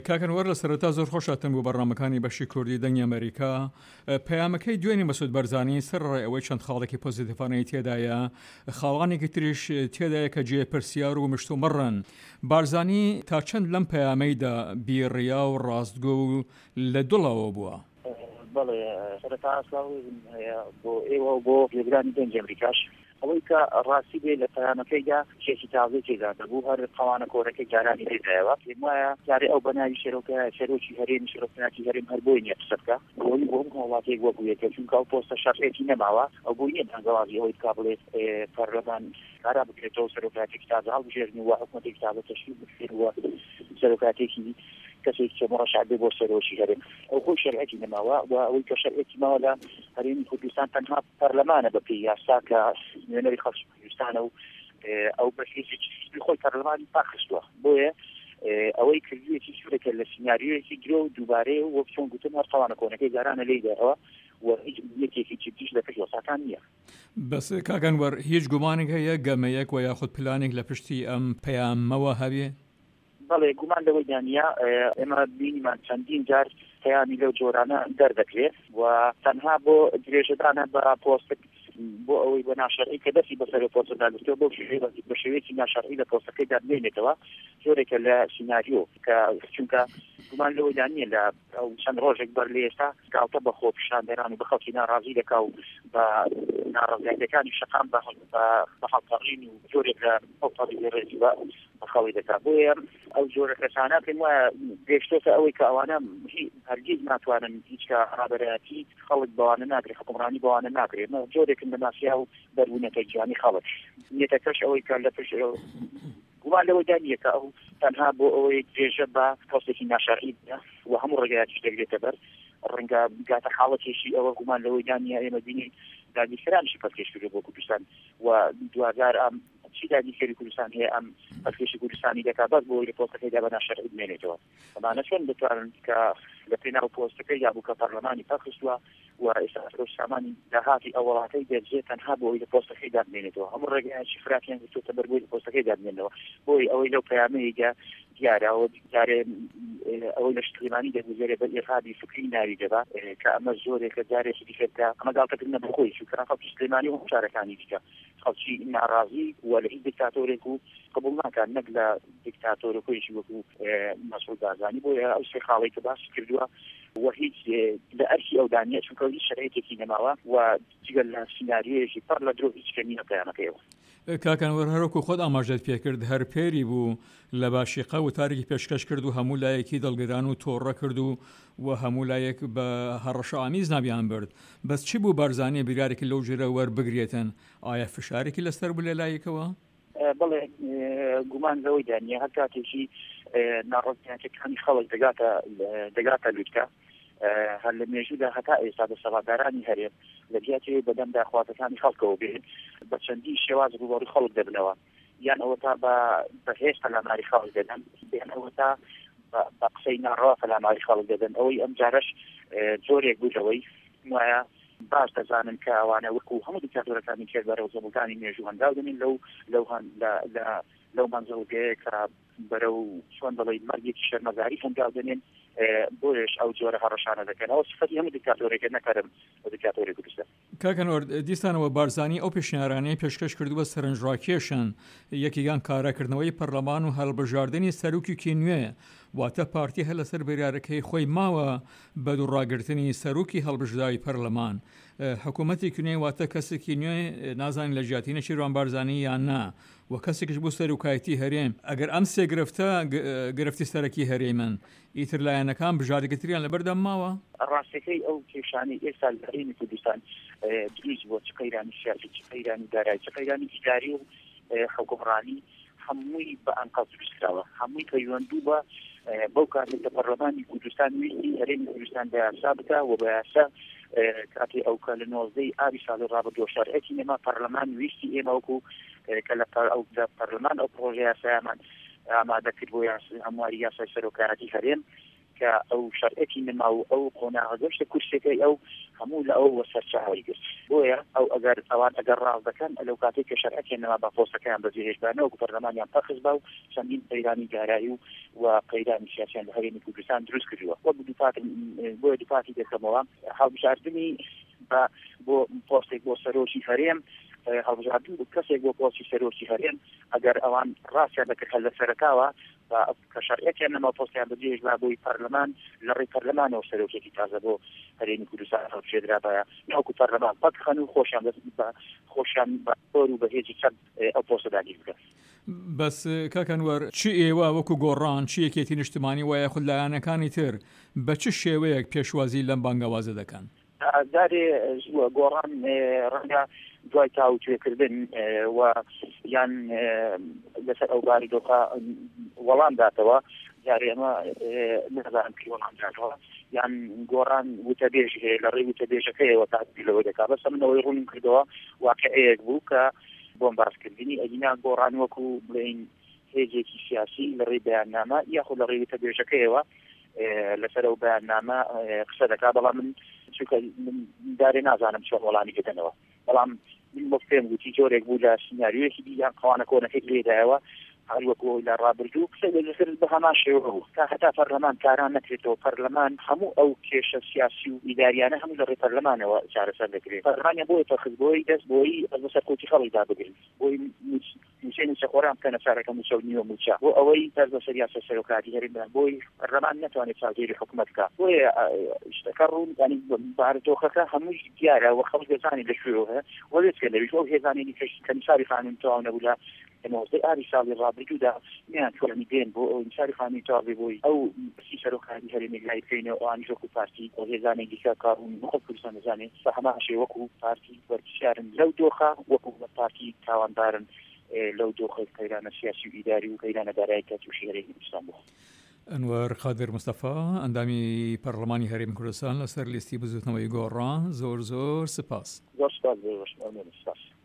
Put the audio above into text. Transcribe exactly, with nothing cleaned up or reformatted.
کاکەنوەر لە سەرەتا زۆر خۆشاتن بۆ بەڕامەکانی بەشی کوردی دەنگی ئەمریکا. پەیامەکەی دوێنی مەسعود بەرزانی سەر ڕێ ئەوەی چەند خاڵێکی پۆزیتیڤانەی تێدایە، خاڵانێکی تریش تێدایە کە جێ پرسیار و مشتومەڕن. بارزانی تا چەند لەم پەیامەیدا بیڕیا و ڕاستگۆ و لە دڵەوە بووە؟ بەڵێ سەرەتا ئاسڵاوێزم هەیە بۆ ئێوە و بۆ پێگرانی دەنگی ئەمریکاش، ئەوەی کە ڕاستی بێ لە پەیامەکەیدا کێکی تازەی تێدا دەبوو، هەر قەوانە کۆرەکەی جارانی تێدایەوە. پێم وایە جارێ ئەو بەناوی شێرۆکە سەرۆکی هەرێمی شێرۆکایەتی هەرێم هەر بۆی نییە قسە بکە، بۆی بۆ هەموو هەوڵاتێک وەکو یەکە، چونکە ئەو پۆستە شەرعێتی نەماوە، ئەو بۆی نییە دەنگەوازی ئەوەی بکا بڵێت پەرلەمان کارا بکرێتەوە سەرۆکایەتێکی تازە هەڵبژێرنی و حکوومەتێکی تازە تەشکیل بکرێنەوە سەرۆکایەتێکی کەسێک کە ڕەشاد بێ بۆ سەرۆکی هەرێم. ئەو خۆی شەرعێتی نەماوە و ئەوەی کە شەرعێتی ماوە لە هەرێمی کوردستان تەنها پەرلەمانە بە پێی یاسا کە نوێنەری خەڵکی کوردستانە و ئەو بەشێکی خۆی پەرلەمانی پاخستووە. بۆیە ئەوەی کردوێتی سوورەکە لە سیناریۆیەکی درۆ و دووبارەیە وەک چۆن گوتم هەر قەوانە کۆنەکەی جارانە لێداەوە و هیچ یەکێکی جدیش لە پێشوەساکان نییە. بەس کاکەنوەر هیچ گومانێک هەیە گەمەیەک و یاخود پلانێک لە پشتی ئەم پەیامەوە هەبێ؟ بەڵێ گومان لەوەی دانیا ئێمە بینیمان چەندین جار پەیامی لەو جۆرانە دەردەکرێت و تەنها بۆ درێژەدانە بە پۆستێک بۆ ئەوەی بە ناشەرعی کە دەستی بەسەر پۆستەدا دەستێت بۆ بە شێوەیەکی ناشەرعی لە پۆستەکەیدا بمێنێتەوە جۆرێکە لە سیناریۆ کە چونکە گومان لەوەی دانیە لە ئەو چەند ڕۆژێک بەر لە ئێستا کاوتە بە خۆ پیشاندەران و بە خەڵکی ناڕازی دەکا و بە ناڕازیەکانی شەقام بە هەڵپەڕین و جۆرێک لە ئەو تەڵی ڕێزی بە خەڵی دەکا. بۆیە ئەو جۆرە کەسانە پێم وایە گەیشتۆتە ئەوەی کە ئەوانە هەرگیز ناتوانن هیچ کە ڕابەرایەتی خەڵک بەوانە ناکرێت، حکومڕانی بەوانە ناکرێت. جۆرێکن لە ماسیا و دەربوونەکەی گیانی خەڵک نیەتەکەش ئەوەی کە لە پشت گومان لەوەی دانیە کە ئەو تەنها بۆ ئەوەی درێژە بە پۆستێکی ناشەرعی و هەموو ڕێگایەکی دەگرێتە بەر ڕەنگە گاتە حاڵەتێکی ئەوە گومان لەوەی دانیە ئێمە بینین دادیسەرانشی پەرکێشکردو بۆ کوردستان و دوازار ئەم چی دادیسەری کوردستان هەیە ئەم پەرکێشی کوردستانی دەکا بەس بۆ ئەوەی پۆستەکەیدا بە ناشەرعی بمێنێتەوە. ئەمانە چۆن دەتوانن کە لە پێناو پۆستەکەی یا بوو کە پەرلەمانی پاخستووە و ئێستا سامانی داهاتی ئەو وڵاتەی دەبێت تەنها بۆ ئەوەی لە پۆستەکەیدا بمێنێتەوە. هەموو ڕێگایەکی فراکیان گرتووەتە بەر بۆی لە پۆستەکەیدا بمێنەوە. بۆی ئەوەی لەو پەیامەیەدا دیارەوە جارێ ئەوەی لە شتیمانی دەگوزێرێ بە ئێرهابی فکری ناوی دەبات کە ئەمە زۆرێکە جارێکی دیکەکە ئەمە گاڵتەکردنە بەخۆی چونکە خەڵکی سلێمانی و شارەکانی دیکە خەڵکی ناڕازی و لە هیچ دیکتاتۆرێک و قبول ناکات نەک لە دیکتاتۆرەکەیشی وەکو مەسعود بارزانی. بۆیە ئەو سێ خاڵی کە باس کردووە و هیچ لە ئەرکی ئەو دانیە چونکە هیچ شەرعێتێکی نەماوە و جگەل لە سیناریۆیەکی پڕ لە درۆ هیچ کەمینە پەیامەکەیەوە. کاکەنوەر هەروەکو خۆت ئاماژەت پێکرد هەر پێری بوو لە باشیقە و تارێکی پێشکەش کرد و هەموو لایەکی دڵگران و تۆڕە کرد و و هەموو لایەک بە هەڕەشە ئامیز نابیان برد. بەس چی بوو بارزانی بریارێکی لەو ژێرە وەربگرێتن؟ ئایا فشارێکی لەسەر بوو لە لایەکەوە؟ بەڵێ گومان لەوەی دانیە هەر کاتێکی ناڕازیەکانی خەڵک دەگاتە لوتکە هەر لە مێژوودا هەتا ئێستا دەسەڵاتدارانی هەرێم لە جیاتی بەدەم داخواتەکانی خەڵکەوە بێت بە چەندی شێواز ڕوبەڕووی خەڵک دەبنەوە، یان ئەوە تا بە هێشتا لەماری خەڵک دەدەن، یان ئەوە تا بە قسەی ناڕاستە لەماری خەڵک دەدەن. ئەوەی ئەم جارەش جۆرێک بووەوەی وایە باش دەزانن کە ئەوانە وەکو هەموو دیکتاتۆرەکانی کرد بەرەو زەبووکانی مێژوو هەنگاو دەنین لەو لەو لەو مەنزەوگەیە کە بەرەو چۆن دەڵێیت مەرگێکی شەرمەزاری هەنگاو دەنێن. بۆیش ئەو جۆرە هەڕەشانە دەکەن. ئەو سفەتی هەموو دیکتاتۆرێکە نەکەرم بە دیکتاتۆری کوردستان. کاکەنوەر دیسانەوە بارزانی ئەو پێشنیارانەی پێشکەش کردووە سەرنجڕاکێشن، یەکێکیان کارەکردنەوەی پەرلەمان و هەڵبژاردننی سەرۆکێکی نوێ، واتە پارتی هە لەسەر بریارەکەی خۆی ماوە بە دووڕاگرتنی سەرۆکی هەڵبژداوی پەرلەمان. حکوومەتێکی نوێ واتە کەسێکی نوێ نازانین لە ژیاتینە شیروان بارزانی یان نا و کەسێکش بۆ سەرۆکایەتی هەرێم. ئەگەر ئەم سێ گرفتە گرفتی سەرەکی هەرێمن ئیتر لایەنەکان بژاردەگرتریان لەبەردەم ماوە؟ ڕاستەکەی ئەو کێشانەی ئێستا لە هەرێمی کوردستان دروست بووە، چ قەیرانی سیاسی، چ قەیرانی دارایی، چ قەیرانی ئیداری و حکومڕانی هەمووی بە ئەنقەڵ دروستکراوە، هەمووی پەیوەندبوو بە بەو کاتێک کە پەرلەمانی کوردستان ویستی هەرێمی کوردستان بە یاسا بکە و بە یاسا کاتی ئەو کە لە نۆزدەی ئابی ساڵی ڕابردووە شەرعێتی نێما پەرلەمان ویستی ئێمە وەکو کە لە ئەو پەرلەمان ئەو پرۆژە یاسایەمان ئامادە کرد بۆ هەمواری یاسای سەرۆکایەتی هەرێم کە ئەو شەرعەتی نما و ئەو قۆناغەگەشتە کورسەکەی ئەو هەموو لە ئەو سەرچاوی گرت بۆیە ئەو ئەگەر ئەوان ئەگەر ڕاز دەکەن لەو کاتێک کە شەرعەتی نما بە پۆستەکەیان بەجێهێشتبانەوە و پەرلەمانیان پەخش بە و چەندین قەیرانی دارایی و و قەیرانی سیاسیان لە هەرێمی کوردستان دروست کردووە وەک دووپات بۆیە دووپاتی دەکەمەوە هەڵبژاردننی بە بۆ پۆستێک بۆ سەرۆکی هەرێم هەڵبژاردن بۆ کەسێک بۆ پۆستی سەرۆکی هەرێم ئەگەر ئەوان ڕاستیان دەکرد هەل لە سەرەتاوە کە شەرعەتیان نەما پۆستیان بەجێهێشت بۆی پەرلەمان لە ڕێی پەرلەمانەوە سەرۆکێکی تازە بۆ هەرێمی کوردستان هەڵبژێردرا بە ناوکو پەرلەمان پەکخەن و خۆشیان بە خۆشیان بەۆر و بەهێزی چەند ئەو پۆستە داگیر بکەن. بەس کاکەنوەر چی ئێوە وەکو گۆڕان چی یەکێتی نیشتمانی وایە خود لایەنەکانی تر بە چ شێوەیەک پێشوازی لەم بانگەوازە دەکەن؟ دارێ گۆڕان ڕەنگە دوای تاوتوێکردن و یان لەسەر ئەو باری دۆخە وەڵام داتەوە یاری ئەمە نەزانم کە وەڵام داتەوە یان گۆڕان وتەبێژ هەیە لە ڕێی وتەبێژەکەیەوە تاقی لەوەی دەکات بەس منەوەی ڕوونم کردەوە واقعەیەک بوو کە بۆم باسکردنی ئەگینا گۆڕان وەکو بڵێن هێزێکی سیاسی لە ڕێی بەیاننامە یاخود لە ڕێی وتەبێژەکەیەوە لەسەر ئەو بەیاننامە قسە دەکات بەڵام من چونکە دارێ نازانم چۆن وەڵامی دەدەنەوە بەڵام من بۆ پێم گوتی جۆرێک بوو لە سناریۆیەکی دییان قەوانە کۆنەکەی لێدایەوە هەر وەکو لە ڕابردوو قسە لەسەر بە هەمان شێوە بوو تا هەتا پەرلەمان کاران نەکرێتەوە پەرلەمان هەموو ئەو کێشە سیاسی و ئیداریانە هەموو لە ڕێی پەرلەمانەوە چارەسەر دەکرێت پەرلەمانیان بۆی تەخز بۆی دەست بۆی بەسەر کۆتی خەڵی دابگرن بۆی موچەی موچەخۆران بکەنە چارەکە موچە و نیوە موچە بۆ ئەوەی دەست بەسەر یاسە سەرۆکاتی هەرێمدا بۆی پەرلەمان نەتوانێت چاودێری حکوومەت بکات بۆیە شتەکە ڕوون ینی بارودۆخەکە هەمووی دیارە و خەڵک دەزانی لە شوێوە هەیە وەڵێت کە لەویش ئەو هێزانێنی کەمیساری خانووی تەواو نەبوو لە ئاری ساڵی ڕابردوودا میان توانی دێن بۆ ئەو ئینساری خانووی تاوی بۆی ئەو سی سەرۆکاری هەرێمی لای بکەینەوە ئەوانی وەکو پارتی ئەو هێزانێک دیکە کارون خۆ کوردستان دەزانێت بە هەمان شێوە وەکو پارتی وەرزشیارن لەو دۆخە وەکو پارتی تاوانبارن لەو دۆخەی قەیرانە سیاسی و ئیداری و قەیرانە دارایی تووشی هەرێمی کوردستان بوو. ئەنوەر قادر مستەفا ئەندامی پەرلەمانی هەرێمی کوردستان لەسەر لیستی بزوتنەوەی گۆڕان زۆر زۆر سپاس. زۆر سپاس.